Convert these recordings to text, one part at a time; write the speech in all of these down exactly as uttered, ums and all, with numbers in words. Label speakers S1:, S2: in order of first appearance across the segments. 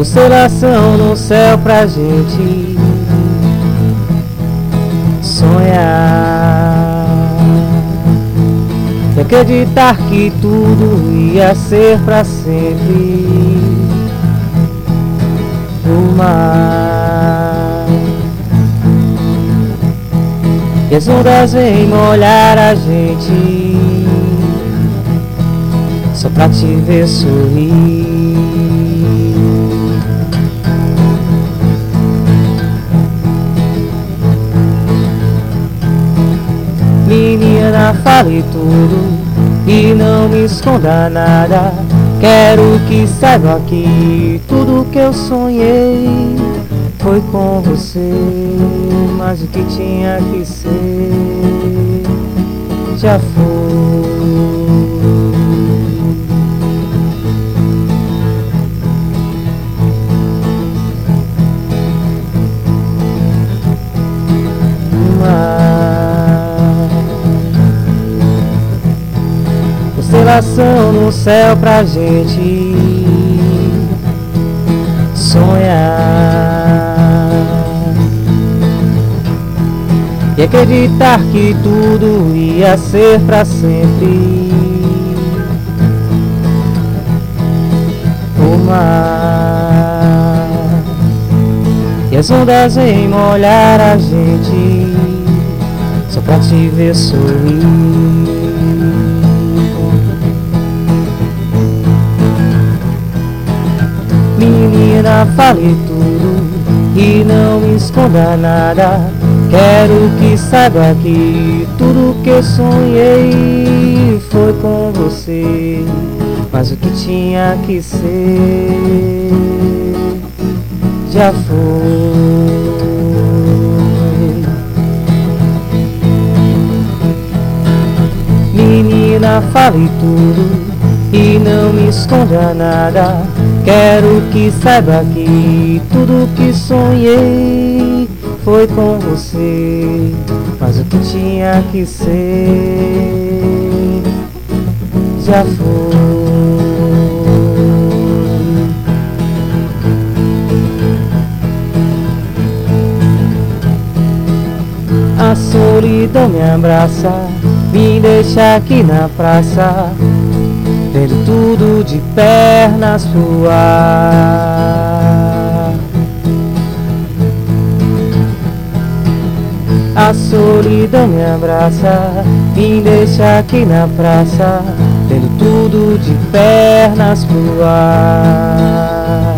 S1: constelação no céu pra gente sonhar e acreditar que tudo ia ser pra sempre. O mar e as ondas vêm molhar a gente só pra te ver sorrir. Menina, fale tudo e não me esconda nada. Quero que saiba que tudo que eu sonhei foi com você, mas o que tinha que ser já foi. Constelação no céu pra gente sonhar e acreditar que tudo ia ser pra sempre. O mar e as ondas vêm molhar a gente só pra te ver sorrir. Menina, fale tudo e não me esconda nada. Quero que saiba que tudo que eu sonhei foi com você, mas o que tinha que ser já foi. Menina, fale tudo e não me esconda nada. Quero que saiba que tudo que sonhei foi com você, mas o que tinha que ser já foi. A solidão me abraça, me deixa aqui na praça, vendo tudo de pernas pro ar. A solidão me abraça, me deixa aqui na praça, vendo tudo de pernas pro ar.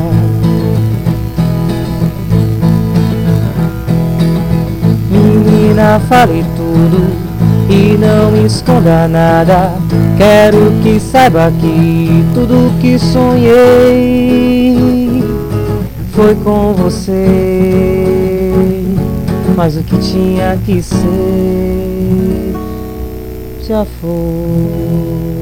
S1: Menina, fale tudo e não me esconda nada. Quero que saiba que tudo que sonhei foi com você, mas o que tinha que ser já foi.